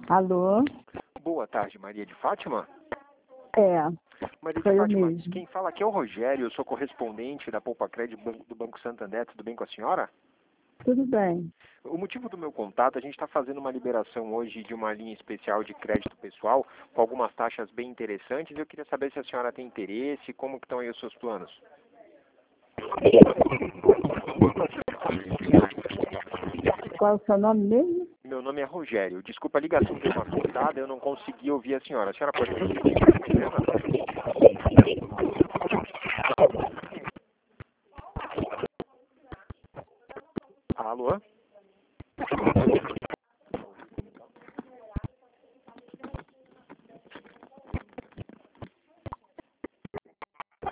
Alô? Boa tarde, Maria de Fátima. É, Maria de sou eu Fátima, mesmo. quem fala aqui é o Rogério, eu sou correspondente da Poupa Crédito do Banco Santander. Tudo bem com a senhora? Tudo bem. O motivo do meu contato, a gente está fazendo uma liberação hoje de uma linha especial de crédito pessoal com algumas taxas bem interessantes. Eu queria saber se a senhora tem interesse, como que estão aí os seus planos. Qual é o seu nome mesmo? Meu nome é Rogério. Desculpa, a ligação deu uma cortada, eu não consegui ouvir a senhora. A senhora pode repetir, por gentileza? Alô?